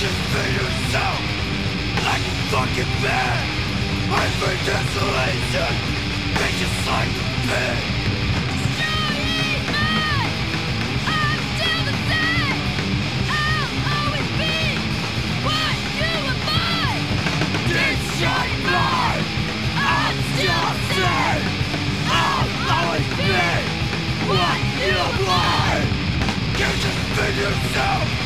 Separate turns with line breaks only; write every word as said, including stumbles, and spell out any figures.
just be yourself, like a fucking man. I bring desolation, be just like the pig.
Destroying me, I'm still the same. I'll always be what you were mine.
Deep shot blood, I'm still the same. I'll always be what you are. You just be yourself.